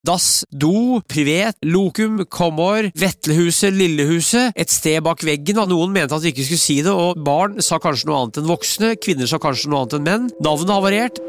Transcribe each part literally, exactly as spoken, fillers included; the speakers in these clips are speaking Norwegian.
dass, do, privet, lokum, komår, Vetlehuset, Lillehuset, et sted bak veggen. Noen mente at vi ikke skulle si det, og barn sa kanskje noe annet enn voksne, kvinner sa kanskje noe annet enn menn. Navnet har variert.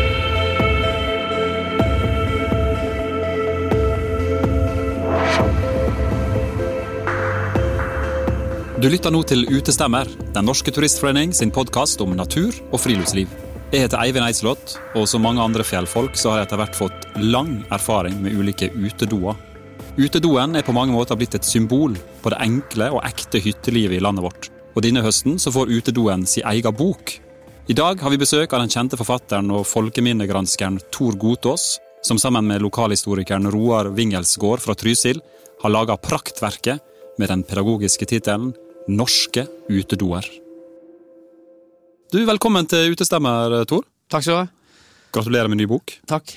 Du lytter nå til Utestemmer, den norske turistforening sin podcast om natur og friluftsliv. Jeg heter Eivind Eislott, og som mange andre fjellfolk så har jeg etter hvert fått lang erfaring med ulike utedoer. Utedoen er på mange måter blitt et symbol på det enkle og ekte hyttelivet i landet vårt. Og denne høsten så får utedoen sin egen bok. I dag har vi besøk av den kjente forfatteren og folkeminnegranskeren Tor Gotaas, som sammen med lokalhistorikeren Roar Wingelsgård fra Trysil har laget praktverket med den pedagogiske titelen Norske utedoer. Du, velkommen til Utestemmer, Tor. Takk skal du ha. Gratulerer med ny bok. Takk.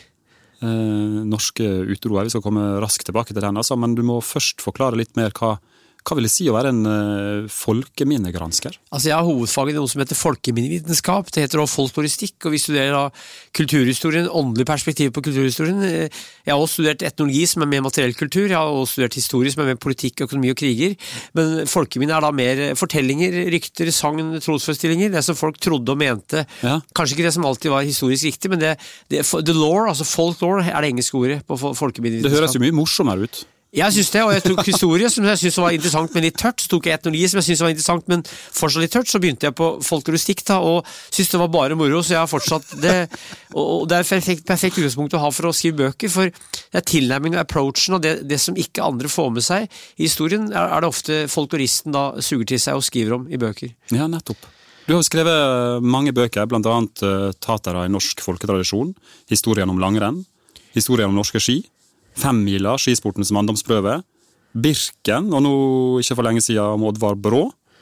Eh, norske utedoer, vi skal komme raskt tilbake til den, altså, men du må først forklare litt mer hva, hva vil det si å være en uh, folkeminnegransker? Altså jeg har hovedfaget i noe som heter folkeminnevitenskap, det heter også folkloristikk, og vi studerer da kulturhistorien, åndelig perspektiv på kulturhistorien. Jeg har også studert etnologi som er mer materiell kultur, jeg har også studert historie som er mer politikk, økonomi og kriger, men folkeminne er da mer fortellinger, rykter, sagn, trosforestillinger, det som folk trodde og mente. Ja. Kanskje ikke det som alltid var historisk riktig, men det, det the lore, altså folklore, er det engelske ordet på folkeminnevitenskap. Det høres jo mye morsommere ut. Jeg synes det, og jeg tok historie som jeg synes var interessant, men litt tørt. Så tok jeg etnologi som jeg synes var interessant, men fortsatt litt tørt. Så begynte jeg på folkloristikk da, og synes det var bare moro, så jeg har fortsatt det. Og det er et perfekt, perfekt utgangspunkt å ha for å skrive bøker, for det er tilnærmingen og approachen, og det, det som ikke andre får med seg i historien, er, er det ofte folkloristen da suger til seg og skriver om i bøker. Ja, nettopp. Du har skrevet mange bøker, blant annet uh, Tatara i norsk folketradisjon, historien om langrenn, historien om norske ski, Femmila, skisportens manndomsprøve, Birken, og nå ikke for lenge siden om Oddvar Brå.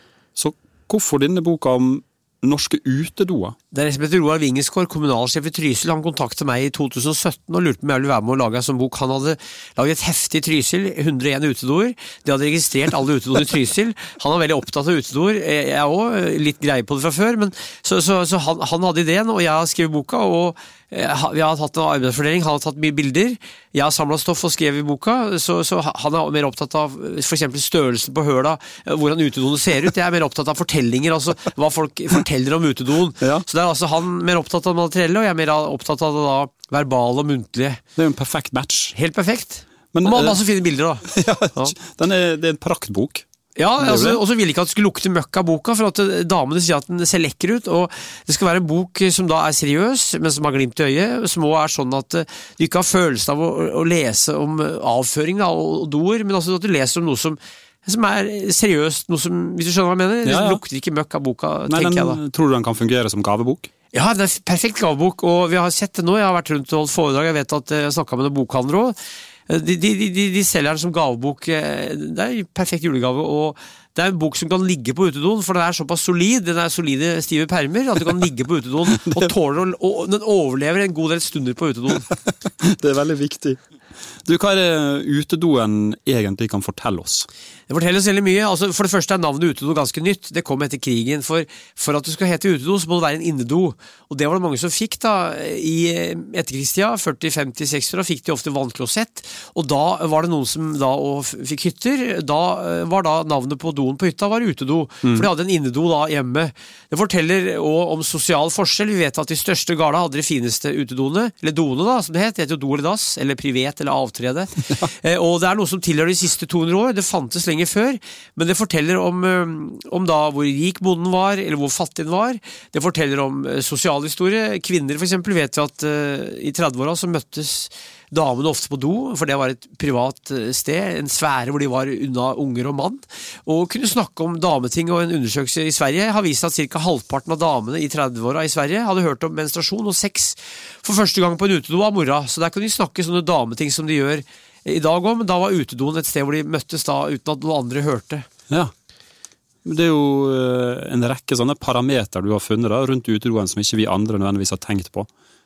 Så hvorfor denne boka om norske utedoer? Det er det som heter Roar Wingelsgård, kommunalsjef i Trysil. Han kontaktet meg i to tusen og sytten og lurte på om jeg ville være med å lage en sånn bok. Han hadde laget et heftig Trysil, hundre og en utedoer. De hadde registrert alle utedoer i Trysil. Han var veldig opptatt av utedoer. Jeg er også litt greie på det fra før, men så, så, så han, han hadde ideen, og jeg har skrevet boka, og vi har tatt en arbeidsfordeling, han har tatt mye bilder, jeg har samlet stoff og skrevet i boka, så, så han er mer opptatt av for eksempel størrelsen på høla, hvordan utedoene ser ut. Jeg er mer opptatt av fortellinger, altså hva folk forteller om utedoen. Ja. Så det er altså han mer opptatt av materiellet, og jeg er mer opptatt av det da verbale og muntlige. Det er jo en perfekt match. Helt perfekt. Men, og man har masse fine bilder da. Ja, ja. Den er, det er en praktbok. Ja, altså, og så vil jeg ikke at det skulle lukte møkk av boka, for at damene sier at den ser lekker ut, og det skal være en bok som da er seriøs, men som har glimt i øyet, som også er sånn at du ikke har følelsen av å, å lese om avføring da, og, og doer, men altså at du leser om noe som, som er seriøst, noe som, hvis du skjønner hva jeg mener, det ja, ja. lukter ikke møkk av boka, Nei, tenker den, jeg da. Tror du den kan fungere som gavebok? Ja, det er en perfekt gavebok, og vi har sett det nå, jeg har vært rundt og holdt foredrag, jeg vet at jeg snakket med noen bokhandlere også, De, de, de, de selger den som gavebok, det er en perfekt julegave, og det er en bok som kan ligge på utedoen, for den er såpass solid, den er solide stive permer, at du kan ligge på utedoen, og tåler, og den overlever en god del stunder på utedoen. Det er veldig viktig. Du, hva er det utedoen egentlig kan fortelle oss? Det forteller oss veldig mye. Altså, for det første er navnet utedo ganske nytt. Det kom etter krigen. For, for at du skal hete utedo, så må det være en innedo. Og det var det mange som fikk da, i etterkrigstida, førti, femti, seksti, da fikk de ofte vannklosett. Og da var det noen som da og fikk hytter. Da var da navnet på doen på hytta var utedo. Mm. For de hadde en innedo da hjemme. Det forteller også om sosial forskjell. Vi vet at de største garda hadde de fineste utedoene, eller doene da, som det het. Det heter jo do eller dass, eller privet eller avtrede. Ja. Eh, og det er noe som tilhører de siste to hundre år. Det fantes lenge før, men det forteller om, om da hvor rik bonden var, eller hvor fattig den var. Det forteller om sosialhistorie. Kvinner for eksempel vet vi at uh, i tredve-åra så møttes damene ofte på do, for det var et privat sted, en sfære hvor de var unna unger og mann, og kunne snakke om dameting. Og en undersøkelse i Sverige har vist at cirka halvparten av damene i tredve-åra i Sverige hadde hørt om menstruasjon og sex for første gang på en utedo av mora, så der kan de snakke sånne dameting som de gjør i dag også, men da var utedoen et sted hvor de møttes da uten at noen andre hørte. Ja, det er jo en rekke sånne parameter du har funnet da, rundt utedoen som ikke vi andre nødvendigvis har tenkt på.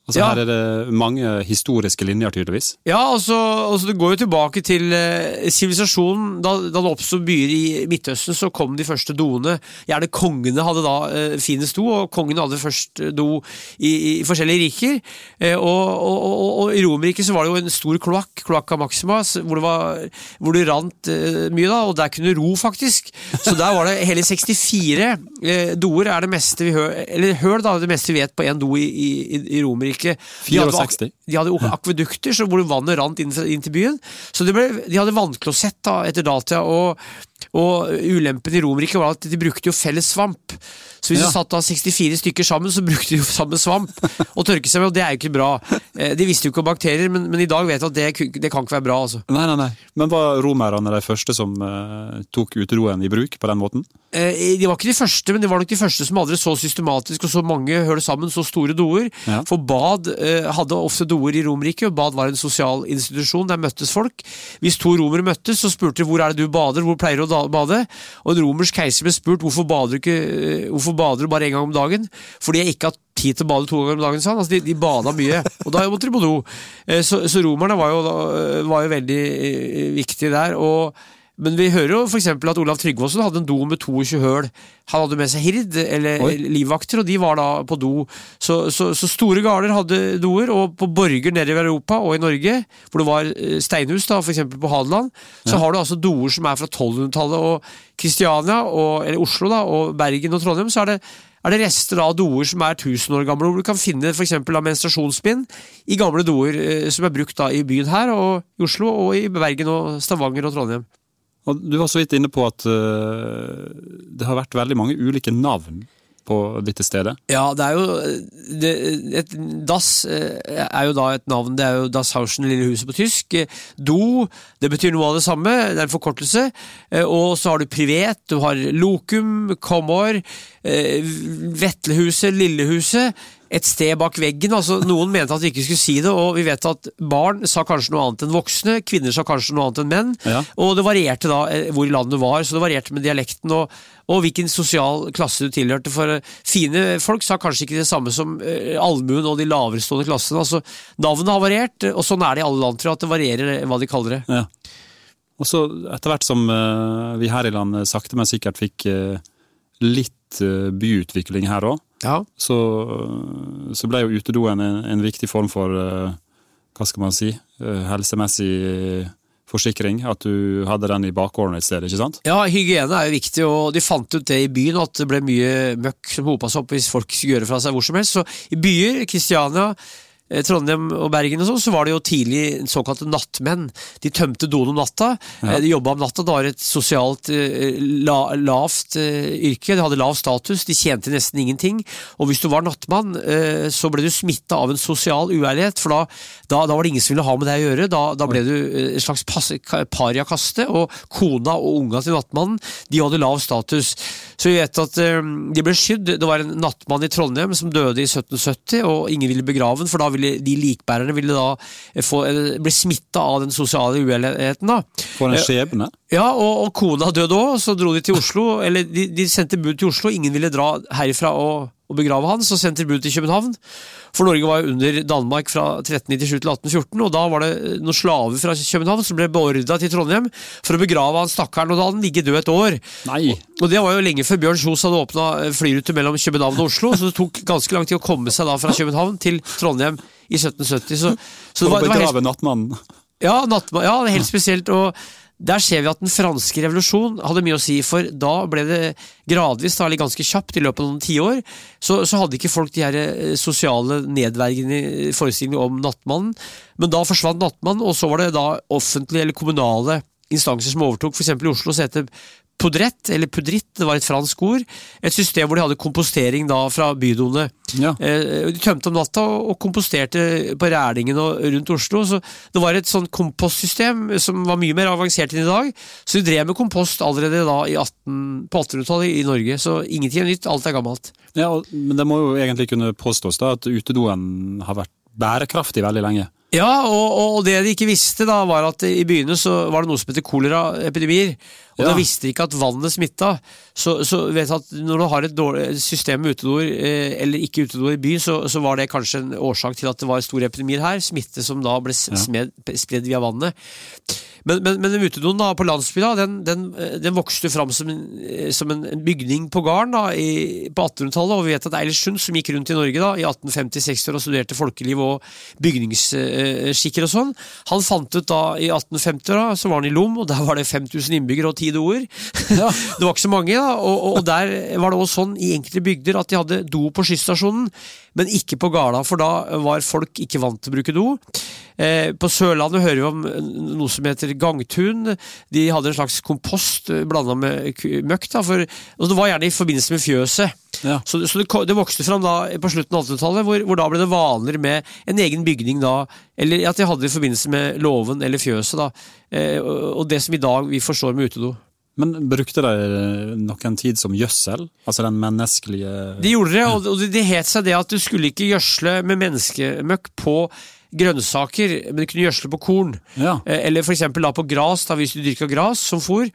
Altså Ja. her er det mange historiske linjer tydeligvis. Ja, altså, altså det går jo tilbake til eh, sivilisasjonen. Da, da det oppstod byer i Midtøsten, så kom de første doene. Gjerne kongene hadde da eh, finest do, og kongene hadde først do i, i forskjellige riker. Eh, og, og, og, og i Romerriket så var det jo en stor kloakk, kloakka maxima, hvor det, var, hvor det rant eh, mye da, og der kunne ro faktisk. Så der var det hele sekstifire eh, doer er det meste vi hører, eller hør da, det meste vi vet på en do i, i, i Romerriket. De hadde, sekstifire de hadde akvedukter så hvor vannet rant inn, inn til byen, så det ble, de hadde vannklosett da, etter datida, og, og ulempen i Romerriket var at de brukte jo felles svamp. Så hvis Ja. du satt da sekstifire stykker sammen, så brukte de jo samme svamp og tørke seg med, og det er jo ikke bra. Eh, De visste jo ikke om bakterier, men, men i dag vet jeg at det, ku- det kan ikke være bra, altså. Nei, nei, nei. Men var romerne de første som eh, tok utedoen i bruk på den måten? Eh, De var ikke de første, men de var nok de første som hadde det så systematisk, og så mange hørte sammen, så store doer. Ja. For bad eh, hadde ofte doer i Romerriket, og bad var en sosial institusjon, der møttes folk. Hvis to romere møttes, så spurte de hvor er det du bader, hvor pleier du å da- bade? Og en romersk keiser ble spurt hvorfor bader du ikke, eh, hvorfor bader du bare en gang om dagen? Fordi jeg ikke har tid til å bade to ganger om dagen, sa han. Altså, de, de bada mye, og da måtte de på do. Eh, Så, så romerne var jo, da- var jo veldig eh, viktige der, og men vi hører jo for eksempel at Olav Tryggvason hadde en do med toogtjue høl. Han hadde med seg hird, eller Oi. livvakter, og de var da på do. Så, så, så store garder hadde doer, og på borger nede i Europa og i Norge, hvor det var eh, steinhus, da, for eksempel på Hadeland, så Ja. har du altså doer som er fra tolvhundretallet, og Kristiania, og, eller Oslo da, og Bergen og Trondheim, så er det er det rester av doer som er tusen år gamle, hvor du kan finne for eksempel menstruasjonsbind i gamle doer eh, som er brukt da i byen her, og i Oslo, og i Bergen og Stavanger og Trondheim. Og du var så vidt inne på at eh, det har vært veldig mange ulike navn på dette stedet. Ja, det er jo det, et, Das eh, er jo da et navn, det er jo Das Hausen, lille huset på tysk. Do, det betyr noe av det samme, det er en forkortelse. Eh, Og så har du privet, du har lokum, komor, eh, Vetlehuset, lillehuset, et sted bak veggen. Altså, noen mente at vi ikke skulle si det, og vi vet at barn sa kanskje noe annet enn voksne, kvinner sa kanskje noe annet enn menn, Ja. og det varierte da eh, hvor i landet du var, så det varierte med dialekten og, og hvilken sosial klasse du tilhørte. For eh, fine folk sa kanskje ikke det samme som eh, allmuen og de laverestående klassene. Altså, navnet har variert, og sånn er det i alle land, tror jeg, at det varierer eh, hva de kaller det. Ja. Og så etter hvert som eh, vi her i landet sakte, men sikkert fikk eh, litt eh, byutvikling her også, Ja. så, så ble jo utedoen en, en viktig form for, eh, hva skal man si, eh, helsemessig forsikring, at du hadde den i bakgården et sted, ikke sant? Ja, hygiene er jo viktig, og de fant ut det i byen, at det ble mye møkk som hopet seg opp hvis folk skulle gjøre fra seg hvor som helst. Så i byer, Kristiania, eh, Trondheim og Bergen og sånn, så var det jo tidlig såkalte nattmenn. De tømte doen om natta, Ja. eh, de jobbet om natta, det var et sosialt eh, la, lavt eh, yrke, de hadde lav status, de tjente nesten ingenting, og hvis du var nattmann, eh, så ble du smittet av en sosial uærlighet, for da, da, da var det ingen som ville ha med deg å gjøre, da, da ble du eh, en slags passe- ka- pariakaste, og kona og unga til nattmannen, de hadde lav status. Så vi vet at eh, de ble skydd, det var en nattmann i Trondheim som døde i sytten sytti, og ingen ville begrave den, for da ville de likbærerne ville da få, bli smittet av den sosiale uærligheten da. For en skjebne. Ja, og, og kona døde også, så dro de til Oslo, eller de, de sendte bud til Oslo, ingen ville dra herifra og, og begrave han, så sendte de bud til København. For Norge var jo under Danmark fra tretten nittisju til atten fjorten, og da var det noen slaver fra København som ble beordret til Trondheim for å begrave han stakkaren, og da hadde han ligget død et år. Nei. Og det var jo lenge før Bjørn Kjos hadde åpnet flyrute mellom København og Oslo, så det tok ganske lang tid å komme seg da fra København til Trondheim i sytten sytti. Så, så det For var, å det var helt, begrave nattmannen. ja, nattma, ja, det er helt spesielt, og der ser vi at den franske revolusjon hadde mye å si, for da ble det gradvis, da, eller ganske kjapt i løpet av noen tiår, så, så hadde ikke folk de her eh, sosiale nedvergende forestillingene om nattmannen, men da forsvant nattmannen, og så var det da offentlige eller kommunale instanser som overtok, for eksempel i Oslo så heter Podrett, eller Pudritt, det var et fransk ord, et system hvor de hadde kompostering da fra bydoene. Ja. Eh, De tømte om natta og komposterte på Rælingen og rundt Oslo, så det var et sånn kompostsystem som var mye mer avansert enn i dag, så de drev med kompost allerede da i atten, på attenhundretallet i Norge, så ingenting er nytt, alt er gammelt. Ja, og- men det må jo egentlig kunne påstås da at utedoen har vært bærekraftig veldig lenge. Ja, og, og det de ikke visste da, var at i byene så var det noe som heter koleraepidemier, og ja. Da visste de ikke at vannet smittet. Så, så vet jeg at når du har et dårlig system med utedoer, eh, eller ikke utedoer i byen, så, så var det kanskje en årsak til at det var store epidemier her, smitte som da ble smed, spredd via vannet. Men, men, men utedoen da, på landsbyen, den, den, den vokste fram som en, som en bygning på gården da, i, på attenhundretallet, og vi vet at Eilert som gikk rundt i Norge da, i atten femti seksti og studerte folkeliv og bygningsskikker og sånn, han fant ut da i atten femti da, så var han i Lom, og der var det fem tusen innbyggere og ti doer. Ja. Det var ikke så mange da, og, og der var det også sånn i enkelte bygder at de hadde do på skysstasjonen, men ikke på Garda, for da var folk ikke vant til å bruke do. Eh, på Sørlandet hører vi om noe som heter gangtun. De hadde en slags kompost blandet med møkk, da, for, og det var gjerne i forbindelse med fjøset. Ja. Så, så det, det vokste fram da på slutten av attenhundretallet, hvor, hvor da ble det vanligere med en egen bygning da, eller at de hadde det i forbindelse med låven eller fjøset da, eh, og, og det som i dag vi forstår med utedo. Men brukte de noen tid som gjødsel? Altså den menneskelige... De gjorde det, og det het seg det at du skulle ikke gjødsle med menneskemøkk på grønnsaker, men du kunne gjødsle på korn. Ja. Eller for eksempel da på gras, da hvis du dyrket gras som fôr.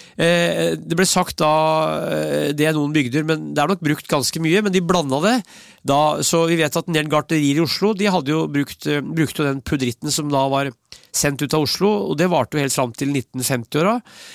Det ble sagt da, det er noen bygder, men det er nok brukt ganske mye, men de blandet det. Da, så vi vet at en del gartnerier i Oslo, de hadde jo brukt, brukt den pudritten som da var sendt ut av Oslo, og det varte jo helt fram til nitten femti-åra.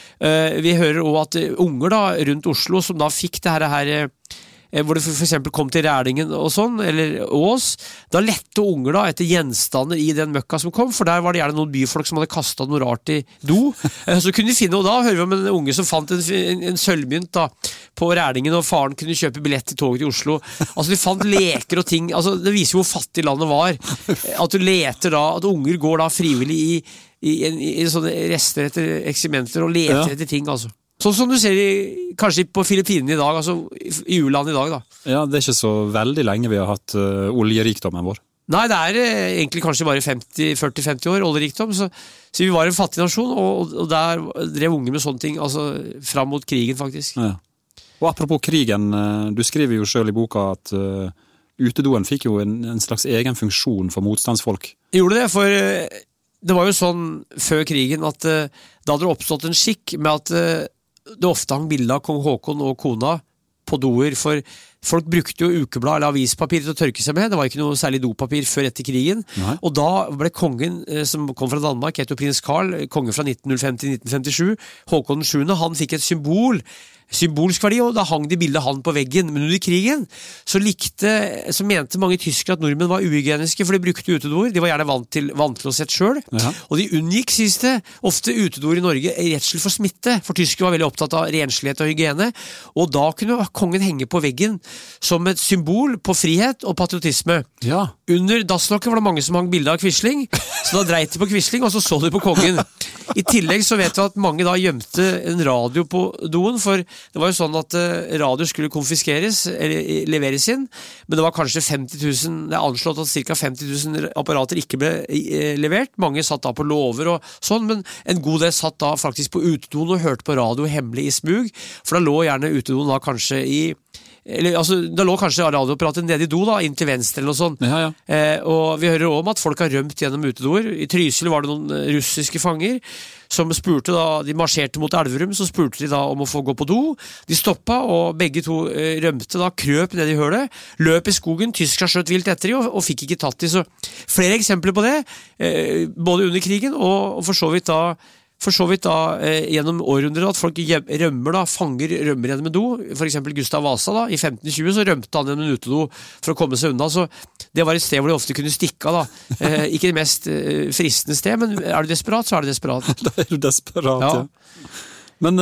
Vi hører også at unger da, rundt Oslo, som da fikk det her, her hvor det for eksempel kom til Rælingen og sånn, eller Ås, da lette unger da etter gjenstander i den møkka som kom, for der var det gjerne noen byfolk som hadde kastet noe rart i do. Så kunne de finne, og da hører vi om en unge som fant en, en, en sølvmynt da, på Rælingen, og faren kunne kjøpe billett til toget til Oslo. Altså de fant leker og ting, altså det viser jo hvor fattig landet var. At du leter da, at unger går da frivillig i, i, i, i, i sånne rester etter eksementer, og leter ja. Etter ting altså. Sånn som du ser i, kanskje på Filippinene i dag, altså i U-land i dag da. Ja, det er ikke så veldig lenge vi har hatt uh, oljerikdommen vår. Nei, det er uh, egentlig kanskje bare førti til femti år oljerikdom, så, så vi var en fattig nasjon, og, og der drev unge med sånne ting, altså fram mot krigen faktisk. Ja. Og apropos krigen, uh, du skriver jo selv i boka at uh, utedoen fikk jo en, en slags egen funksjon for motstandsfolk. Jeg gjorde det, for uh, det var jo sånn før krigen at uh, da hadde det oppstått en skikk med at uh, det ofte hang bilder av kong Håkon og kona på doer, for folk brukte jo ukeblad eller avispapir til å tørke seg med, det var ikke noe særlig dopapir før etter krigen. Nei. Og da ble kongen, som kom fra Danmark, het jo prins Karl, konge fra nitten null fem til nitten femtisju, Håkon den sjuende, han fikk et symbol, symbolsk verdi, og da hang de bildet han på veggen. Men under krigen så likte, så mente mange tyskere at nordmenn var uhygieniske, for de brukte utedoer, de var gjerne vant til vannklossett selv, ja. Og de unngikk, sies det, ofte utedoer i Norge i redsel for smitte, for tyskere var veldig opptatt av renslighet og hygiene, og da kunne kongen henge på veggen som et symbol på frihet og patriotisme. Ja. Under dasslokket var det mange som hang bilder av Quisling, så da dreit de på Quisling, og så så de på kongen. I tillegg så vet vi at mange da gjemte en radio på doen, for det var jo sånn at radio skulle konfiskeres, eller leveres inn, men det var kanskje femti tusen, det er anslått at cirka femti tusen apparater ikke ble levert. Mange satt da på lover og sånn, men en god del satt da faktisk på utedoen og hørte på radio hemmelig i smug, for da lå gjerne utedoen da kanskje i eller, altså, da lå kanskje radioapparatet nede i do da, inn til venstre eller noe sånt. Ja, ja. Eh, og vi hører om at folk har rømt gjennom utedoer. I Trysil var det noen russiske fanger som spurte da, de marsjerte mot Elverum, så spurte de da om å få gå på do. De stoppa, og begge to eh, rømte da, krøp ned i hølet, løp i skogen, tyskere skjøt vilt etter de, og, og fikk ikke tatt de. Så flere eksempler på det, eh, både under krigen, og, og for så vidt da For så vidt da, eh, gjennom århundrer at folk rømmer da, fanger rømmer gjennom en do, for eksempel Gustav Vasa da, i femten tjue så rømte han gjennom en utedo for å komme seg unna, så det var et sted hvor de ofte kunne stikke av da, eh, ikke det mest eh, fristende sted, men er du desperat, så er du desperat. Da er du desperat, ja. ja. Men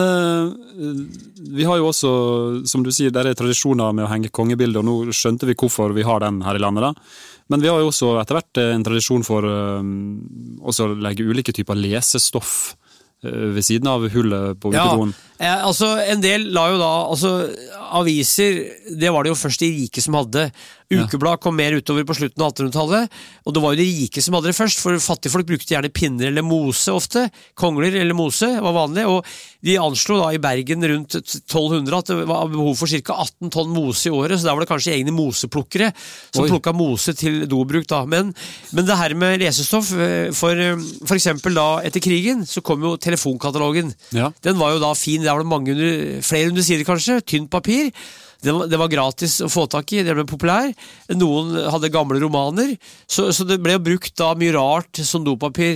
uh, vi har jo også, som du sier, der er tradisjoner med å henge kongebilder, og nå skjønte vi hvorfor vi har den her i landet da, men vi har jo også etter hvert en tradisjon for uh, også å legge ulike typer lesestoff ved siden av hullet på utedoen. Ja, Ja, altså, en del la jo da, altså, aviser, det var det jo først de rike som hadde. Ukeblad kom mer utover på slutten av attenhundretallet, og det var jo de rike som hadde det først, for fattige folk brukte gjerne pinner eller mose ofte, kongler eller mose var vanlig, og de anslo da i Bergen rundt tolv hundre at det var behov for cirka atten tonn mose i året, så der var det kanskje egne moseplukkere som Oi. plukket mose til dobruk da, men, men det her med lesestoff, for, for eksempel da etter krigen, så kom jo telefonkatalogen, ja. Den var jo da fin, der var det mange under, flere under sider kanskje, tynt papir, Det var, det var gratis å få tak i, det ble populær. Noen hadde gamle romaner, så, så det ble brukt da mye rart som dopapir.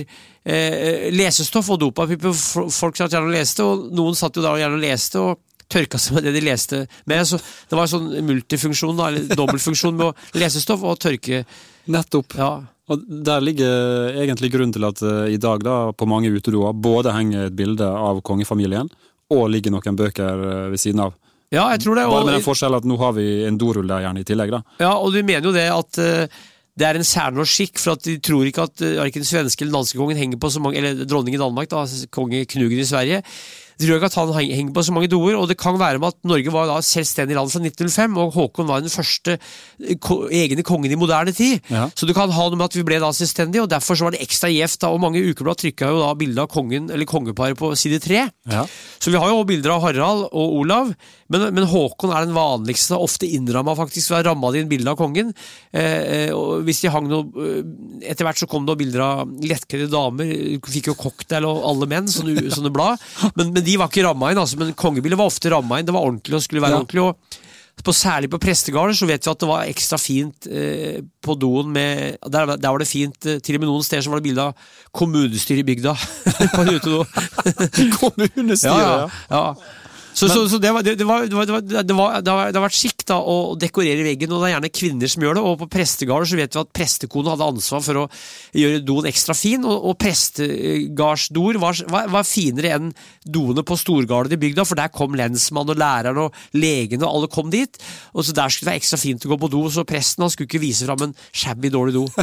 Eh, lesestoff og dopapir, folk satt gjerne og leste, og noen satt jo da gjerne og leste, og tørka seg med det de leste med. Så det var en sånn multifunksjon, da, eller dobbeltfunksjon med å lesestoff og tørke. Nettopp. Ja. Og der ligger egentlig grunn til at uh, i dag da, på mange utedoer, både henger et bilde av kongefamilien, og ligger noen bøker uh, ved siden av. Ja, jeg tror det. Bare med den forskjellen at nå har vi en dorull der gjerne i tillegg da. Ja, og du mener jo det at uh, det er en særnorsk skikk, for at de tror ikke at uh, ikke den svenske eller danske kongen henger på så mange, eller dronning i Danmark da, konge Knugen i Sverige, de tror ikke at han henger på så mange doer, og det kan være med at Norge var da selvstendig land fra nitten null fem, og Håkon var den første ko- egne kongen i moderne tid. Ja. Så du kan ha noe med at vi ble da selvstendige, og derfor så var det ekstra gjeft da, og mange ukeblad trykket jo da bilder av kongen, eller kongeparet på side tre. Ja. Så vi har jo bilder av Harald og Olav, men, men Håkon er den vanligste, ofte innrammet faktisk, for å ramme inn bilder av kongen. Eh, og hvis de hang noe, etter hvert så kom det bilder av lettkledde damer, fikk jo cocktail og alle menn, sånne, sånne blad, men, men de var ikke rammet inn, altså, men kongebildet var ofte rammet inn, det var ordentlig og skulle være ja. ordentlig, og på, særlig på prestegarder så vet vi at det var ekstra fint eh, på doen med, der, der var det fint, eh, til og med noen steder som var det bildet av kommunestyret i bygda på en utedo. Kommunestyret, ja. ja. ja. Så, så, så det, var, det, det, var, det, var, det, var, det, var, det har vært skikk da, å dekorere veggen, og det er gjerne kvinner som gjør det, og på prestegarder så vet vi at prestekonen hadde ansvar for å gjøre doen ekstra fin, og, og prestegardsdoer var, var, var finere enn doene på storgarden i bygda, for der kom lensmann og læreren og legen og alle kom dit, og så der skulle det være ekstra fint å gå på do, så presten han skulle ikke vise frem en shabby dårlig do.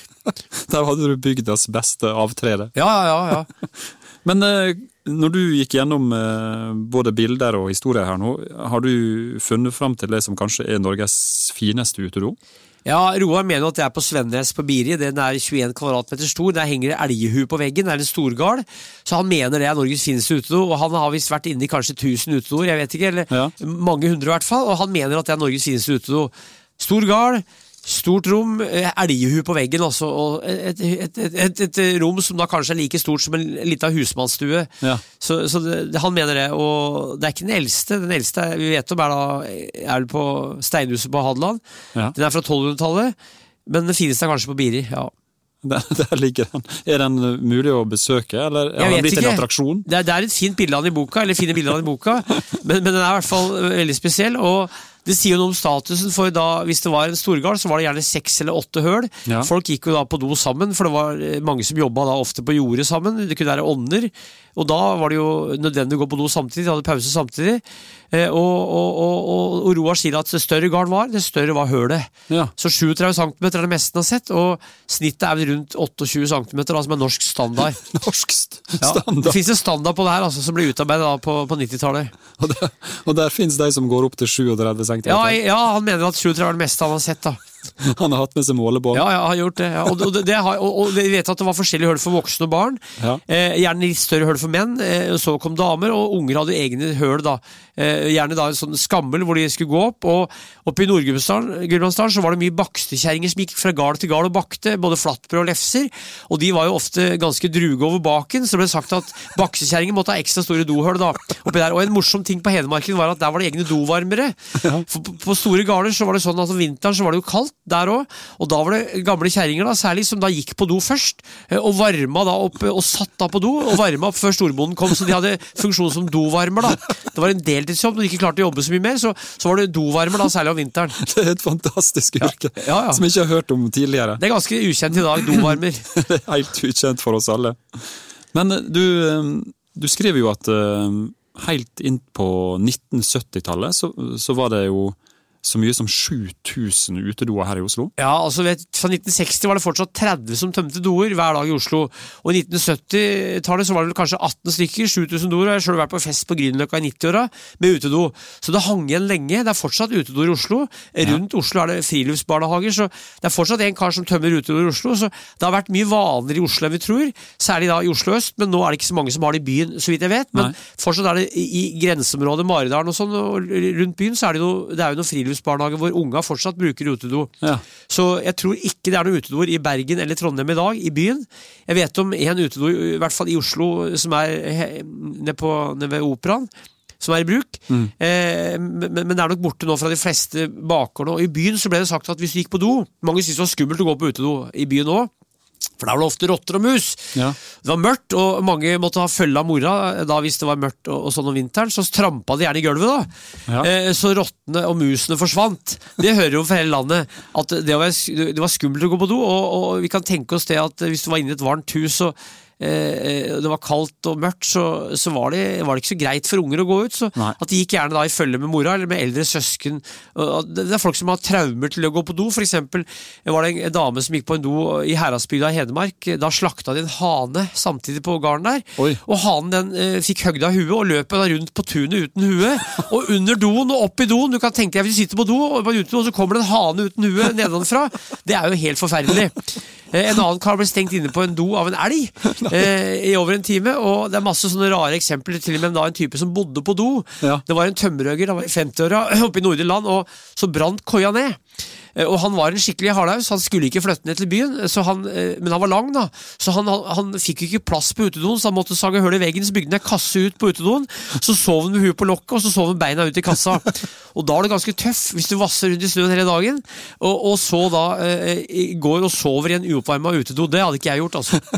Der hadde du bygdas beste avtrede. Ja, ja, ja. ja. Men eh, når du gikk gjennom eh, både bilder og historier her nå, har du funnet frem til det som kanskje er Norges fineste utedo? Ja, Roar mener at det er på Svennes på Biri, den er tjueen kvadratmeter stor, der henger det elgehu på veggen, det er en storgard, så han mener det er Norges fineste utedo, og han har vist vært inne i kanskje tusen utedoer, jeg vet ikke, eller ja. mange hundre i hvert fall, og han mener at det er Norges fineste utedo. Storgard, stort rom, elgehu på veggen også, og et, et, et, et, et rom som da kanskje er like stort som en liten husmannsstue. Ja. Så, så det, han mener det, og det er ikke den eldste. Den eldste vi vet om er da er på Steinhuset på Hadeland. Ja. Den er fra tolvhundretallet, men den fineste er kanskje på Biri, ja. Der, der ligger den. Er den mulig å besøke, eller har den blitt en attraksjon? Det er, det er et fint bilde av den i boka, eller fine bilder av den i boka, men, men den er i hvert fall veldig spesiell, og det sier jo noe om statusen, for da, hvis det var en storgard, så var det gjerne seks eller åtte høl. Ja. Folk gikk jo da på do sammen, for det var mange som jobbet da ofte på jordet sammen, det kunne være ånder, og da var det jo nødvendig å gå på do samtidig, de hadde pause samtidig, eh, og, og, og, og, og Roar sier at det større gard var, det større var hølet. Ja. Så syttisju centimeter er det meste han har sett, og snittet er vel rundt tjueåtte centimeter, da, som er norsk standard. Norsk standard? Ja, det finnes en standard på det her, altså, som ble utarbeidet da på, på nittitallet. Og der, og der finnes de som går opp til syttisju centimeter? Ja, ja, han mener at syttisju var det meste han har sett da. Han har hatt med seg målebånd. Ja, ja, han har gjort det. Ja. Og, og, det har, og, og vi vet at det var forskjellige høl for voksne og barn. Ja. Eh, gjerne litt større høl for menn. Eh, så kom damer, og unger hadde egne høl da. Eh, gjerne da en sånn skammel hvor de skulle gå opp. Og oppe i Nord-Gudbrandsdalen så var det mye bakstekjerringer som gikk fra gard til gard og bakte, både flatbrød og lefser. Og de var jo ofte ganske druge over baken, så det ble sagt at bakstekjerringer måtte ha ekstra store dohøl da. Oppi der. Og en morsom ting på Hedmarken var at der var det egne dovarmere. Ja. For på, på store garder så var det sånn at om vinteren så var det jo kaldt der også, og da var det gamle kjerringer da, særlig som da gikk på do først, og varma da opp, og satt da på do, og varma opp før storbonden kom, så de hadde funksjon som dovarmer da. Det var en deltidsjobb, når de ikke klarte å jobbe så mye mer, så, så var det dovarmer da, særlig om vinteren. Det er et fantastisk yrke, ja. Ja, ja. Som jeg ikke har hørt om tidligere. Det er ganske ukjent i dag, dovarmer. Det er helt ukjent for oss alle. Men du, du skriver jo at helt inn på nitten syttitallet, så, så var det jo så mye som sju tusen utedoer her i Oslo. Ja, altså vet, fra nitten seksti var det fortsatt tretti som tømte doer hver dag i Oslo, og i nitten sytti-tallet så var det kanskje atten stykker, sju tusen doer, og jeg har selv vært på fest på Grünerløkka i nitti-åra med utedo. Så det hang igjen lenge, det er fortsatt utedoer i Oslo. Rundt ja. Oslo er det friluftsbarnehager, så det er fortsatt en kar som tømmer utedoer i Oslo, så det har vært mye vanligere i Oslo enn vi tror, særlig da i Oslo øst, men nå er det ikke så mange som har det i byen, så vidt jeg vet, men Nei. Fortsatt er det i grenseområdet Maridalen og sånn, og rundt byen så er det, noe, det er jo noen friluftsbarnehager hvor unga fortsatt bruker utedo. Ja. Så jeg tror ikke det er noen utedoer i Bergen eller Trondheim i dag, i byen. Jeg vet om en utedo, i hvert fall i Oslo, som er nede, på, nede ved Operaen, som er i bruk, mm. eh, men, men det er nok borte nå fra de fleste bakgårdene, og i byen så ble det sagt at hvis du gikk på do, mange synes det var skummelt å gå på utedo i byen også, for der var det ofte rotter og mus. Ja. Det var mørkt, og mange måtte ha følge av mora da hvis det var mørkt og, og sånn om vinteren, så trampa de gjerne i gulvet da. Ja. Eh, så rottene og musene forsvant. Det hører jo for hele landet, at det var, det var skummelt å gå på do, og, og vi kan tenke oss det at hvis du var inne i et varmt hus, så Eh, det var kaldt og mørkt, så, så var, det, var det ikke så greit for unger å gå ut, så Nei. At de gikk gjerne da i følge med mora eller med eldre søsken. Og det er folk som har traumer til å gå på do. For eksempel var det en dame som gikk på en do i Heradsbygda i Hedmark. Da slakta de en hane samtidig på garden der, Oi. Og hanen den eh, fikk høgd av huet og løp da rundt på tunet uten huet, og under doen og opp i doen. Du kan tenke deg hvis du sitter på do og, på do, og så kommer det en hane uten huet nedenfra. Det er jo helt forferdelig. En annen kar ble stengt inne på en do av en elg eh, i over en time, og det er masse sånne rare eksempler, til og med da en type som bodde på do. Ja. Det var en tømmerøger, det var i femti-åra, oppe i Nordre Land, og så brant koia ned. Og han var en skikkelig hardhaus, han skulle ikke flytte ned til byen, så han, men han var lang da, så han, han fikk ikke plass på utedoen, så han måtte sage høl i veggen, så bygde han en kasse ut på utedoen, så sov han med huet på lokket, og så sov han beina ut i kassa. Og da er det ganske tøff, hvis du vasser rundt i snøen hele dagen, og, og så da eh, går og sover i en uoppvarmet utedo. Det hadde ikke jeg gjort, altså.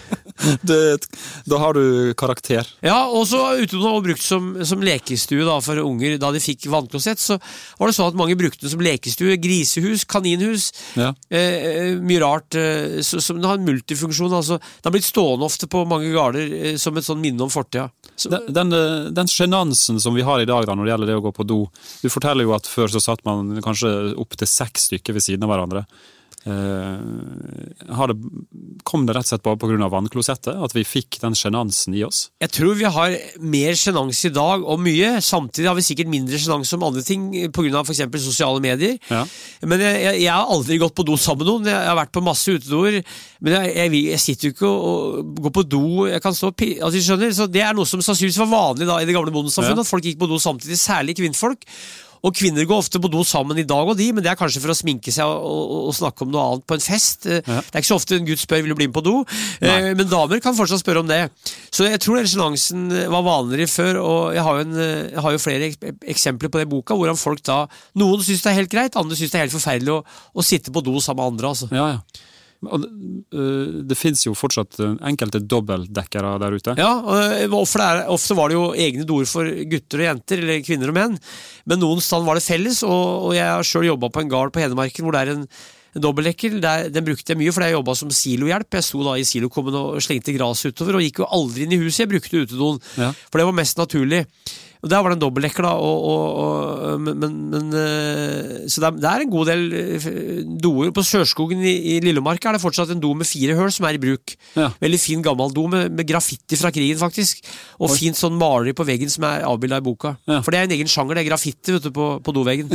Det, da har du karakter. Ja, og så utedoen var brukt som, som lekestue da, for unger. Da de fikk vannklosett, så var det sånn at mange brukte det som lekestue, grisehus, kaninhus, ja. eh, mye rart, eh, så, som det har en multifunksjon. Altså, det har blitt stående ofte på mange garder eh, som et sånn minne om fortida. Så, den, den, den sjenansen som vi har i dag da, når det gjelder det å gå på do, du forteller jo at før så satt man kanskje opp til seks stykker ved siden av hverandre. Uh, har det, kom det rett og slett bare på grunn av vannklosettet at vi fikk den sjenansen i oss? Jeg tror vi har mer sjenans i dag og mye, samtidig har vi sikkert mindre sjenans om andre ting på grunn av for eksempel sosiale medier, ja. Men jeg, jeg, jeg har aldri gått på do sammen med noen. Jeg har vært på masse utedoer, men jeg, jeg, jeg sitter jo ikke og, og går på do, jeg kan stå altså, skjønner, så det er noe som sannsynligvis var vanlig da, i det gamle bondesamfunnet, ja. At folk gikk på do samtidig, særlig kvinnfolk. Og kvinner går ofte på do sammen i dag og de, men det er kanskje for å sminke seg og, og, og snakke om noe annet på en fest. Ja. Det er ikke så ofte en gutt spør vil du bli med på do, eh, men damer kan fortsatt spørre om det. Så jeg tror den sjenansen var vanligere før, og jeg har jo, en, jeg har jo flere eksempler på det boka, hvor folk da, noen synes det er helt greit, andre synes det er helt forferdelig å, å sitte på do sammen med andre. Altså. Ja, ja. Og det, det finnes jo fortsatt enkelte dobbeltdekkere der ute. Ja, og ofte, er, ofte var det jo egne doer for gutter og jenter, eller kvinner og menn, men noen stand var det felles, og, og jeg har selv jobbet på en gard på Hedmarken, hvor det er en, en dobbeltdekker, der, den brukte jeg mye, for jeg jobbet som silohjelp. Jeg sto da i silokommen og slengte gras utover, og gikk jo aldri inn i huset, jeg brukte utedoen, ja. For det var mest naturlig. Og der var det en dobbeltdekker da, og, og, og, men, men, så det er, det er en god del doer. På Sørskogen i, i Lillemark er det fortsatt en do med fire høl som er i bruk. Ja. Veldig fin gammel do med, med graffiti fra krigen faktisk, og Oi. Fint sånn maleri på veggen som er avbildet i boka. Ja. For det er en egen sjanger, det er graffiti vet du, på, på doveggen.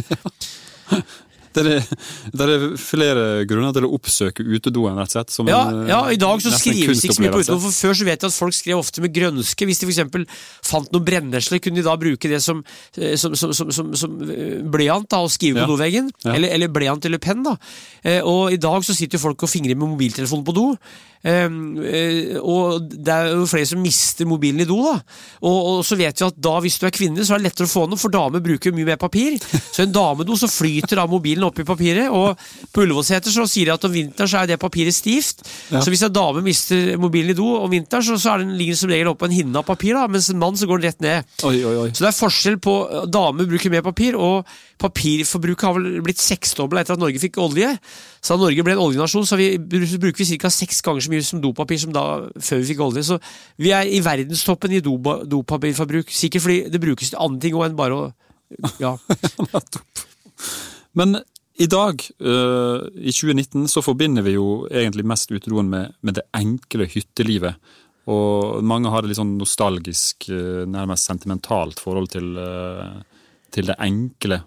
Det er, det er flere grunner til å oppsøke utedoen, rett og slett. Som ja, en, ja, i dag så skrives ikke så mye på utedoen, for før så vet jeg at folk skrev ofte med grønske. Hvis de for eksempel fant noen brennesler, kunne de da bruke det som, som, som, som, som, som blyant da, og skrive ja. På doveggen, ja. eller, eller blyant eller penn da. Og i dag så sitter jo folk og fingrer med mobiltelefonen på do, Um, uh, og det er jo flere som mister mobilen i do da, og, og så vet vi at da hvis du er kvinne så er det lettere å få noe, for damer bruker mye mer papir, så en damedo så flyter da mobilen opp i papiret, og på Ullevålseter så sier de at om vinteren så er det papiret stivt, ja. Så hvis en dame mister mobilen i do om vinteren så, så er den ligger som regel opp på en hinne av papir da, mens en mann så går den rett ned. Oi, oi, oi. Så det er forskjell på damer bruker mer papir, og papirforbruket har vel blitt seksdoblet etter at Norge fikk olje, så da Norge ble en oljenasjon så vi, bruker vi cirka seks ganger så mye som dopapir som da før vi fikk olje, så vi er i verdenstoppen i dopapirforbruk, sikkert fordi det brukes til andre ting enn bare å ja. Men i dag, uh, i tjue nitten, så forbinder vi jo egentlig mest utedoen med, med det enkle hyttelivet. Og mange har det litt sånn nostalgisk, uh, nærmest sentimentalt forhold til, uh, til det enkle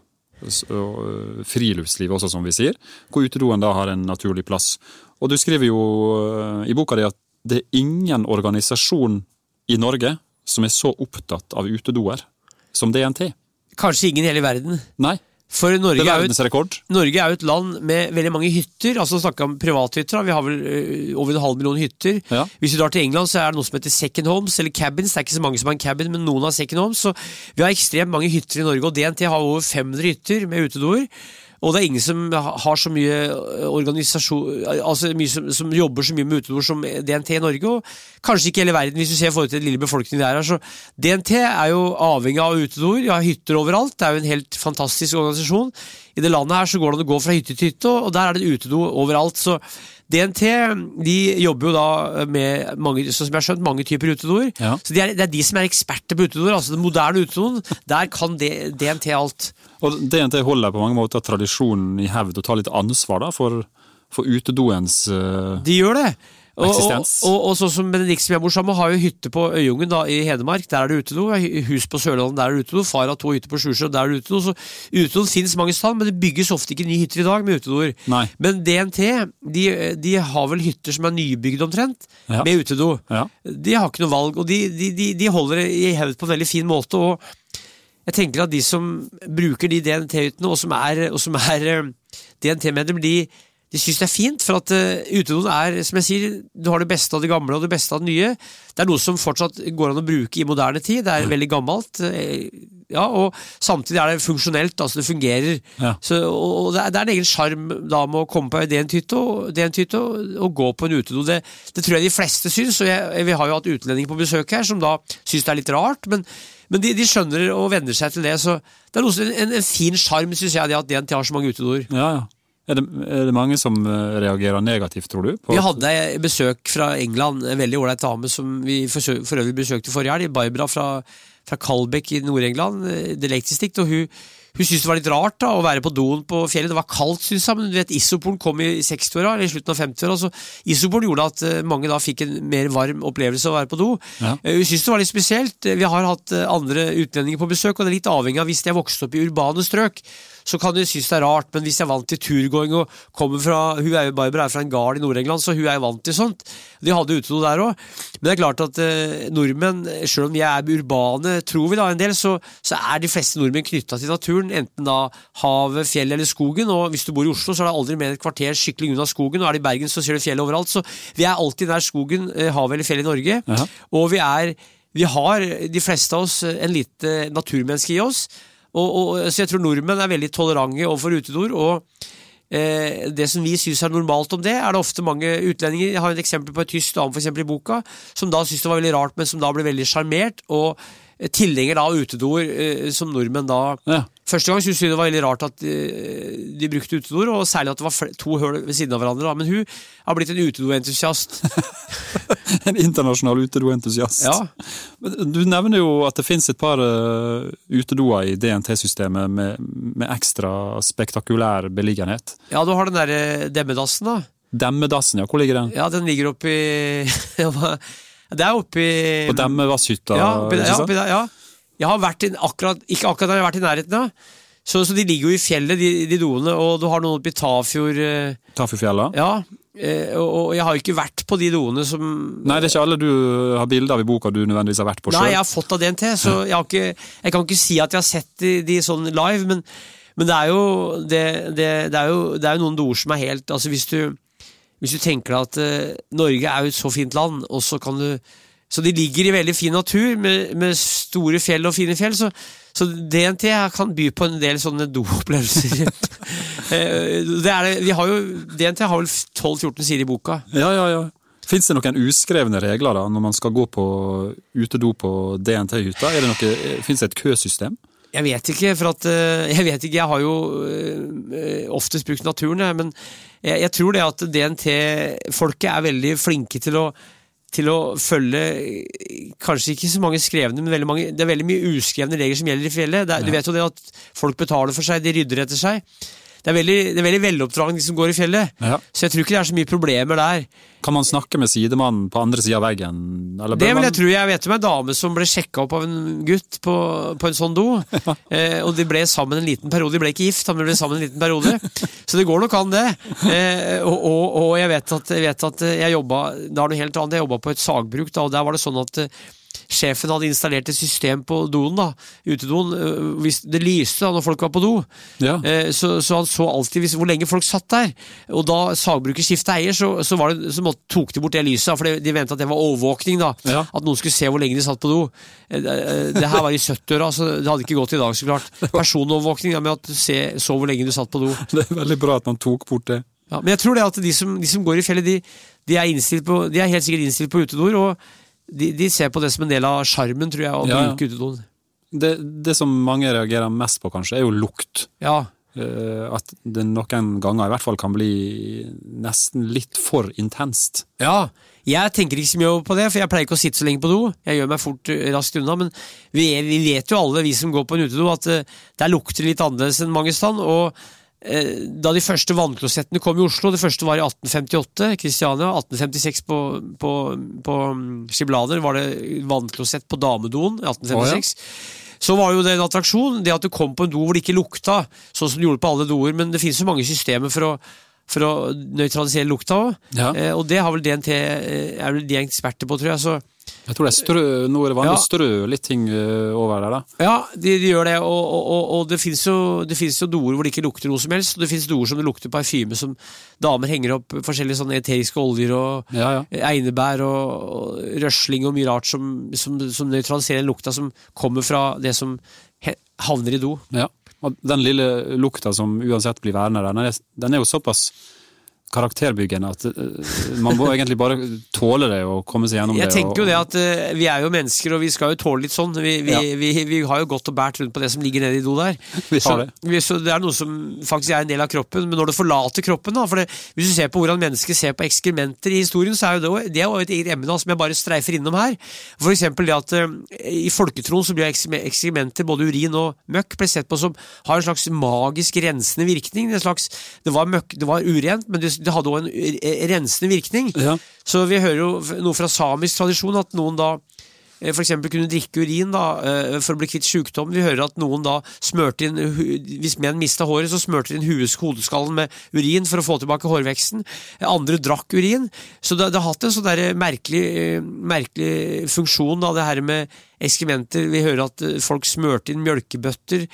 uh, friluftslivet også, som vi sier, hvor utedoen da har en naturlig plass. Og du skriver jo uh, i boka di at det er ingen organisasjon i Norge som er så opptatt av utedoer som D N T. Kanskje ingen i hele verden. Nei. For Norge det er er, verdensrekord. jo et, Norge er jo et land med veldig mange hytter, altså snakke om privathytter, vi har vel ø, over en halv million hytter. Ja. Hvis vi drar til England så er det noe som heter second homes, eller cabins, det er ikke så mange som har en cabin, men noen har second homes, så vi har ekstremt mange hytter i Norge, og D N T har over fem hundre hytter med utedoer. Og det er ingen som har så mye organisasjon, altså mye som, som jobber så mye med utedoer som D N T i Norge, og kanskje ikke hele verden hvis du ser forhold til den lille befolkningen der. Så D N T er jo avhengig av utedoer, de har hytter overalt, det er jo en helt fantastisk organisasjon. I det landet her så går det an å gå fra hytte til hytte, og der er det utedo overalt, så D N T, de jobber jo da med mange, som jeg har skjønt, mange typer utedoer, ja. Så det er, det er de som er eksperter på utedoer, altså den moderne utedoen, der kan D N T alt. Og D N T holder på mange måter tradisjonen i hevd og tar litt ansvar da, for, for utedoens uh, de gjør det. eksistens. Og, og, og, og sånn som Benedikt som jeg bor sammen har jo hytte på Øyungen da, i Hedmark, der er det utedo, hus på Sørlandet, der er det utedo, far har to hytter på Sjursjø, der er det utedo, så utedoen finnes mange steder, men det bygges ofte ikke nye hytter i dag med utedoer. Nei. Men D N T, de, de har vel hytter som er nybygd omtrent, ja. Med utedo. Ja. De har ikke noe valg, og de, de, de, de holder det i hevd på en veldig fin måte, og jeg tenker at de som bruker de D N T-hyttene, og som er, og som er D N T-medlemmer, de De synes det er fint, for at uh, utedoen er, som jeg sier, du har det beste av det gamle og det beste av det nye. Det er noe som fortsatt går an å bruke i moderne tid, det er veldig gammelt, uh, ja, og samtidig er det funksjonelt, altså det fungerer. Ja. Så, og det er, det er en egen charm da med å komme på D N T-hytte og, og, og gå på en utedo. Det, det tror jeg de fleste synes, og jeg, vi har jo hatt utlendinger på besøk her som da synes det er litt rart, men Men de, de skjønner og venner seg til det, så det er noe, en, en fin charm, synes jeg, det at D N T har så mange utedoer. Ja, ja. Er det, er det mange som reagerer negativt, tror du? På vi hadde besøk fra England, en veldig ålreit dame som vi for, for øvrig besøkte forrige helg, Barbara fra, fra Kalbæk i Nord-England, det Lake District, og hun Hun syntes det var litt rart da, å være på doen på fjellet. Det var kaldt, synes jeg, men du vet, isoporen kom i sekstiåra, eller i slutten av femtiåra, så isoporen gjorde at mange da fikk en mer varm opplevelse av å være på do. Ja. Hun syntes det var litt spesielt. Vi har hatt andre utlendinger på besøk, og det er litt avhengig av hvis de er vokst opp i urbane strøk, så kan du synes det er rart, men hvis jeg er vant til turgåing og kommer fra, hun er jo Barbara er fra en gard i Nord-England, så hun er jo vant til sånt. De hadde utedo der også. Men det er klart at eh, nordmenn, selv om vi er urbane, tror vi da en del, så, så er de fleste nordmenn knyttet til naturen, enten da havet, fjell eller skogen, og hvis du bor i Oslo, så er det aldri mer et kvarter skikkelig unna skogen, og er det i Bergen, så ser du fjell overalt, så vi er alltid nær skogen, havet eller fjell i Norge, Aha. Og vi er, vi har, de fleste av oss, en lite naturmenneske i oss, Og, og, så jeg tror nordmenn er veldig tolerante overfor utedoer, og eh, det som vi synes er normalt om det, er det ofte mange utlendinger. Jeg har et eksempel på et tysk dame for eksempel i boka, som da synes det var veldig rart, men som da ble veldig charmert, og tilhenger da utedoer eh, som nordmenn da ja. Første gang synes hun det var veldig rart at eh, de brukte utedoer, og særlig at det var to høl ved siden av hverandre da. Men hun har blitt en utedoentusiast. En internasjonal utedoentusiast. Ja. Du nevner jo at det finnes et par uh, utedoer i D N T-systemet med, med ekstra spektakulær beliggenhet. Ja, du har den der demmedassen da. Demmedassen, ja. Hvor ligger den? Ja, den ligger oppe i det er oppe i på Demmevashytta, ja, oppi, ja, oppi der, ja. Jeg har vært i, akkurat, ikke akkurat der jeg har vært i nærheten da. Så, så de ligger jo i fjellet, de, de doene, og du har noen oppe i Tafjord eh, Tafjordfjellet? Ja, eh, og, og jeg har jo ikke vært på de doene som Nei, det er ikke alle du har bilder av i boka du nødvendigvis har vært på selv. Nei, jeg har fått av D N T, så jeg, har ikke, jeg kan ikke si at jeg har sett de, de sånn live, men, men det er jo det, det, det er jo det er jo noen doer som er helt, altså hvis du hvis du tenker deg at uh, Norge er jo et så fint land, og så kan du så de ligger i veldig fin natur med, med store fjell og fine fjell, så, så D N T kan by på en del sånne do-opplevelser. det er det, vi har jo, D N T har vel tolv fjorten sider i boka. Ja, ja, ja. Finnes det noen uskrevne regler da, når man skal gå på utedo på D N T-hytta? Er det noe, finnes det et køsystem? Jeg vet ikke, for at, jeg vet ikke, jeg har jo uh, oftest brukt naturen, men jeg, jeg tror det at D N T-folket er veldig flinke til å til å følge kanskje ikke så mange skrevne, men veldig mange, det er veldig mye uskrevne regler som gjelder i fjellet. Det er, ja. Du vet jo det at folk betaler for seg, de rydder etter seg. Det er veldig, det er veldig veloppdragende de som går i fjellet, ja. Så jeg tror ikke det er så mye problemer der. Kan man snakke med sidemannen på andre siden av veggen? Eller det vil man... jeg tro. Jeg vet om en dame som ble sjekket opp av en gutt på, på en sånn do, ja. eh, og de ble sammen en liten periode. De ble ikke gift, men de ble sammen en liten periode. Så det går nok an det. Eh, og, og, og jeg vet at jeg, vet at jeg jobbet, det var noe helt annet, jeg jobbet på et sagbruk, da, og der var det sånn at sjefen hadde installert et system på doen da, utedoen, hvis det lyste da når folk var på do, ja. så, så han så alltid hvis, hvor lenge folk satt der, og da sagbruket skiftet eier, så, så, var det, så måtte, tok de bort det lyset, for de ventet at det var overvåkning da, ja. At noen skulle se hvor lenge de satt på do. Det, det her var i syttiåra, så det hadde ikke gått i dag så klart. Personovervåkning ja, med at du se, så hvor lenge du satt på do. Det er veldig bra at man tok bort det. Ja, men jeg tror det at de som, de som går i fjellet, de, de, er innstilt på, de er helt sikkert innstilt på utedoer, og De, de ser på det som en del av skjermen, tror jeg, å ja, bruke utedoen. Det, det som mange reagerer mest på, kanskje, er jo lukt. Ja. Uh, at det noen ganger i hvert fall kan bli nesten litt for intenst. Ja, jeg tenker ikke så mye på det, for jeg pleier ikke å sitte så lenge på do. Jeg gjør meg fort raskt unna, men vi, er, vi vet jo alle, vi som går på en utedo, at uh, der lukter litt annerledes enn mange stand, og da de første vannklosettene kom i Oslo, det første var i atten femtiåtte, Kristiania, atten femtiseks på, på, på Skiblader var det vannklosett på damedoen i atten femtiseks. Oh, ja. Så var jo det en attraksjon, det at du kom på en do hvor det ikke lukta, sånn som du gjorde på alle doer, men det finnes så mange systemer for å for å nøytralisere lukta også. Ja. Eh, og det har vel D N T, er vel de eksperter på, tror jeg, så jeg tror det er strø, nå er det vanlig å ja. strø litt ting over der da. Ja, de, de gjør det, og, og, og det finnes jo, det finnes jo doer hvor det ikke lukter noe som helst, og det finnes doer som det lukter parfyme, som damer henger opp forskjellige sånne eteriske oljer og ja, ja. einebær og, og røsling og mye rart som, som, som nøytraliserer lukta som kommer fra det som he, havner i do. Ja, og den lille lukta som uansett blir værende der, den er, den er jo såpass karakterbyggende at uh, man må egentlig bare tåle det og komme seg gjennom jeg det. Jeg tenker og, jo det at uh, vi er jo mennesker og vi skal jo tåle litt sånn. Vi, vi, ja. vi, vi, vi har jo gått og bært rundt på det som ligger nede i do der. Vi har det. Så, vi, så det er noe som faktisk er en del av kroppen, men når du forlater kroppen da, for det, hvis du ser på hvordan mennesker ser på ekskrementer i historien, så er jo det, det er jo et eget emne som jeg bare streifer innom her. For eksempel det at uh, i folketroen så blir ekskrementer, både urin og møkk, ble sett på som har en slags magisk rensende virkning. En slags, det var møkk, det var urent, men det det hadde også en rensende virkning. Ja. Så vi hører jo noe fra samisk tradisjon at noen da for eksempel kunne drikke urin da, for å bli kvitt sykdom. Vi hører at noen da smørte inn, hvis menn mistet håret, så smørte de inn hodeskallen med urin for å få tilbake hårveksten. Andre drakk urin. Så det, det har hatt en sånn der merkelig, merkelig funksjon da, det her med ekskrementer. Vi hører at folk smørte inn mjølkebøtter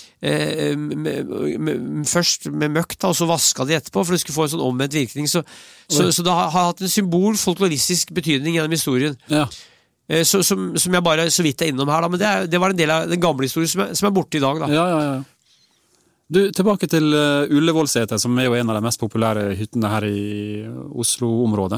Eh, med, med, først med møkk da, og så vasket de etterpå for det skulle få en sånn omvendt virkning så, så, så det har, har hatt en symbol folkloristisk betydning gjennom historien ja. eh, så, som, som jeg bare så vidt er innom her da, men det, er, det var en del av den gamle historien som er, som er borte i dag da. Ja, ja, ja. Du, tilbake til uh, Ullevålseter, som er jo en av de mest populære hyttene her i Oslo-området.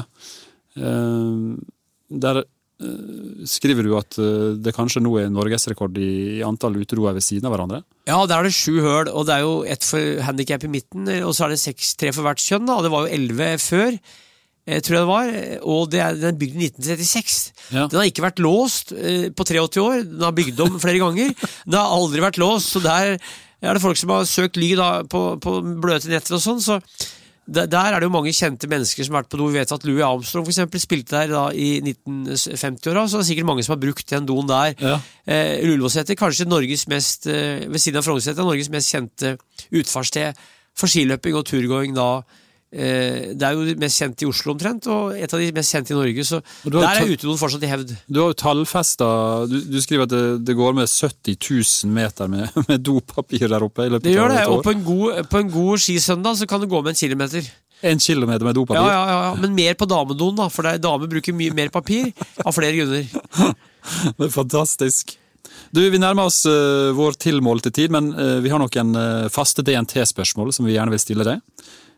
Uh, der skriver du at det kanskje nå er norgesrekord i antall utedoer ved siden av hverandre? Ja, der er det sju høl, og det er jo ett for handicap i midten, og så er det seks, tre for hvert kjønn, da, og det var jo elleve før, tror jeg det var, og det er, den er bygd i nitten trettiseks. Ja. Den har ikke vært låst eh, på treogåtti år, den har bygd om flere ganger, den har aldri vært låst, så der er det folk som har søkt ly da, på, på bløte netter og sånn, så Der er det jo mange kjente mennesker som har vært på do. Vi vet at Louis Armstrong for eksempel spilte der da i nitten femti-åra, så det er sikkert mange som har brukt den doen der. Ja. Eh, Ullevålseter, kanskje Norges mest, eh, ved siden av Frognerseter, Norges mest kjente utfartssted for skiløping og turgåing da. Eh, det er jo mest kjent i Oslo omtrent, og et av de mest kjente i Norge, så der er utedoen fortsatt i hevd. Du har jo tallfestet, du, du skriver at det, det går med sytti tusen meter med, med dopapir der oppe i løpet det gjør av det, et år. Og på en god, på en god skisøndag så kan du gå med en kilometer. En kilometer med dopapir? Ja, ja, ja, men mer på damedoen da, for der damer bruker mye mer papir av flere grunner. Det er fantastisk. Du, vi nærmer oss uh, vår tilmålte tid, men uh, vi har noen uh, faste D N T-spørsmål som vi gjerne vil stille deg.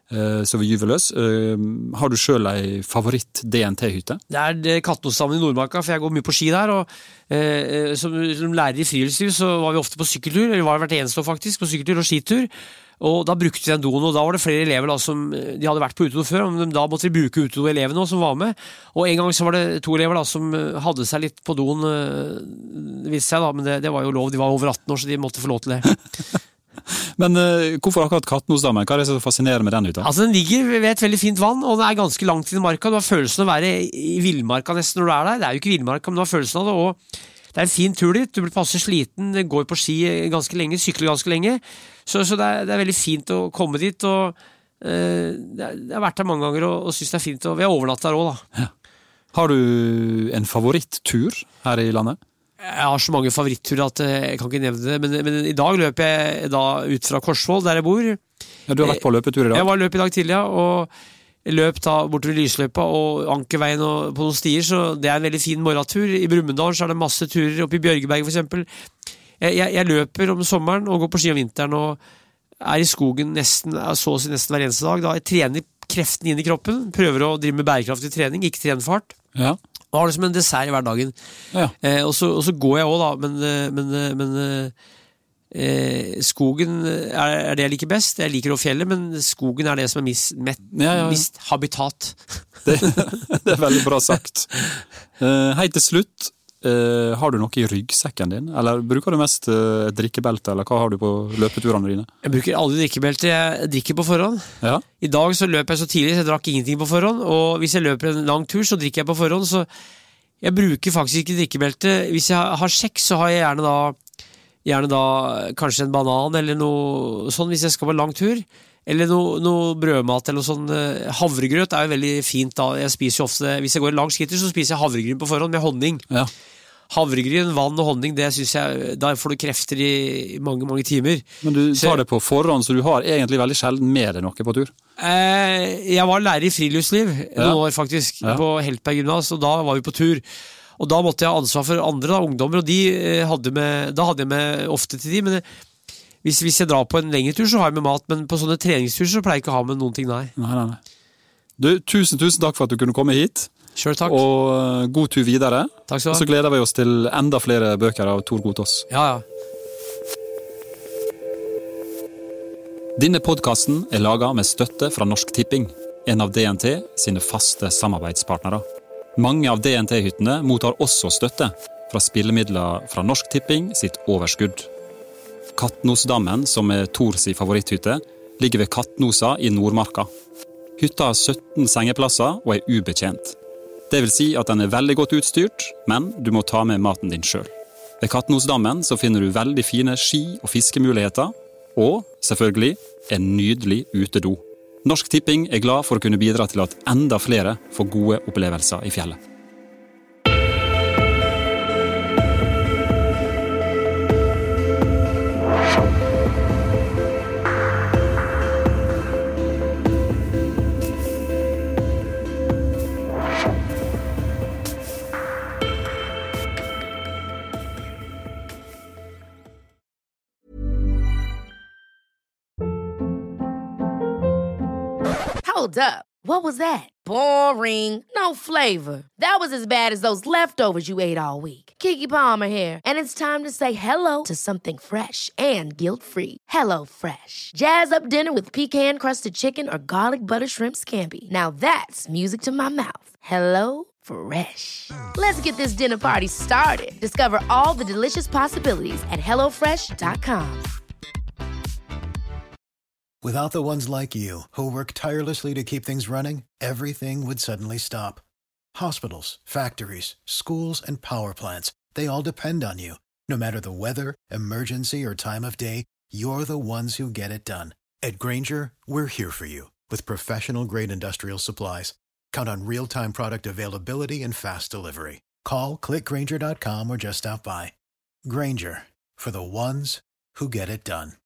eh, så vi gyver løs. Eh, har du selv en favoritt D N T-hytte? Det er det Katnosdammen i Nordmarka, for jeg går mye på ski der, og eh, som, som lærer i friluftsliv så var vi ofte på sykkeltur, eller var det hvert eneste år faktisk, på sykkeltur og skitur. Og da brukte vi den doen, og da var det flere elever da, som de hadde vært på utedo før, men da måtte de bruke utedo-elevene som var med. Og en gang så var det to elever da, som hadde seg litt på doen, det viste seg da, men det, det var jo lov, de var over atten år, så de måtte få lov til det. Men uh, hvorfor akkurat Katnosdammen? Hva er det som fascinerer med den hytta? Altså, den ligger ved et veldig fint vann, og den er ganske langt inn i marka. Du har følelsen av å være i villmarka nesten når du er der. Det er jo ikke villmarka, men du har følelsen av det, og det er en fin tur dit, du blir passe sliten, går på ski ganske lenge, sykler ganske lenge, så, så det, er, det er veldig fint å komme dit, og uh, det, er, det har vært der mange ganger, og, og synes det er fint, og vi har overnatt der også da. Ja. Har du en favoritttur her i landet? Jeg har så mange favoritturer at jeg kan ikke nevne det, men, men i dag løper jeg da ut fra Korsvoll, der jeg bor. Ja, du har vært på løpetur i dag? Jeg var løp i dag tidlig, ja, og løp da bortover Lysløypa og Ankerveien og på noen stier, så det er en veldig fin morgentur. I Brumunddal så er det masse turer, oppe i Bjørgeberg for eksempel. Jeg, jeg, jeg løper om sommeren og går på ski om vinteren og er i skogen nesten, så å si nesten hver eneste dag. Da jeg trener kreften inn i kroppen, prøver å drive med bærekraftig trening, ikke trene for hardt. Ja. Og har det som en dessert i hver dagen. Ja. Eh, og, så, og så går jeg også da, men, men, men eh, skogen er, er det jeg liker best. Jeg liker også fjellet, men skogen er det som er mis, met, ja, ja, ja. mist habitat. Det, det er veldig bra sagt. Uh, hei til slutt, uh, har du noe i ryggsekken din? Eller bruker du mest uh, et drikkebelte, eller hva har du på løpeturene dine? Jeg bruker aldri drikkebelte, jeg drikker på forhånd. Ja. I dag så løper jeg så tidlig, så jeg drakk ingenting på forhånd, og hvis jeg løper en lang tur, så drikker jeg på forhånd, så jeg bruker faktisk ikke drikkebelte. Hvis jeg har sjekk, så har jeg gjerne da, gjerne da kanskje en banan, eller noe sånn, hvis jeg skal på en lang tur. Eller noe, noe brødmat eller noe sånn. Havregrøt er jo veldig fint da. Jeg spiser jo ofte, hvis jeg går en lang skitur, så spiser jeg havregryn på forhånd med honning. Ja. Havregryn, vann og honning, det synes jeg, da får du krefter i mange, mange timer. Men du så, tar det på forhånd, så du har egentlig veldig sjelden med deg noe på tur? Eh, jeg var lærer i friluftsliv ja. noen år faktisk, ja. på Heltberg gymnas, og da var vi på tur. Og da måtte jeg ha ansvar for andre da, ungdommer, og de hadde med, da hadde jeg med ofte til de, men Hvis, hvis jeg drar på en lengre tur, så har jeg med mat, men på sånne treningstur så pleier jeg ikke å ha med noen ting, nei. Nei, nei, nei. Du, tusen, tusen takk for at du kunne komme hit. Selv takk. Og uh, god tur videre. Takk skal du ha. Og så gleder vi oss til enda flere bøker av Tor Gotaas. Ja, ja. Denne podcasten er laget med støtte fra Norsk Tipping, en av D N T sine faste samarbeidspartnere. Mange av D N T-hyttene mottar også støtte fra spillemidler fra Norsk Tipping sitt overskudd. Katnosdammen, som er Tors favoritthytte, ligger ved Katnosa i Nordmarka. Hytta har sytten sengeplasser og er ubetjent. Det vil si at den er veldig godt utstyrt, men du må ta med maten din selv. Ved Katnosdammen så finner du veldig fine ski- og fiskemuligheter, og selvfølgelig en nydelig utedo. Norsk Tipping er glad for å kunne bidra til at enda flere får gode opplevelser i fjellet. Hold up. What was that? Boring. No flavor. That was as bad as those leftovers you ate all week. Keke Palmer here, and it's time to say hello to something fresh and guilt-free. Hello Fresh. Jazz up dinner with pecan-crusted chicken or garlic butter shrimp scampi. Now that's music to my mouth. Hello Fresh. Let's get this dinner party started. Discover all the delicious possibilities at hello fresh dot com. Without the ones like you, who work tirelessly to keep things running, everything would suddenly stop. Hospitals, factories, schools, and power plants, they all depend on you. No matter the weather, emergency, or time of day, you're the ones who get it done. At Grainger, we're here for you with professional-grade industrial supplies. Count on real-time product availability and fast delivery. Call, click grainger dot com, or just stop by. Grainger, for the ones who get it done.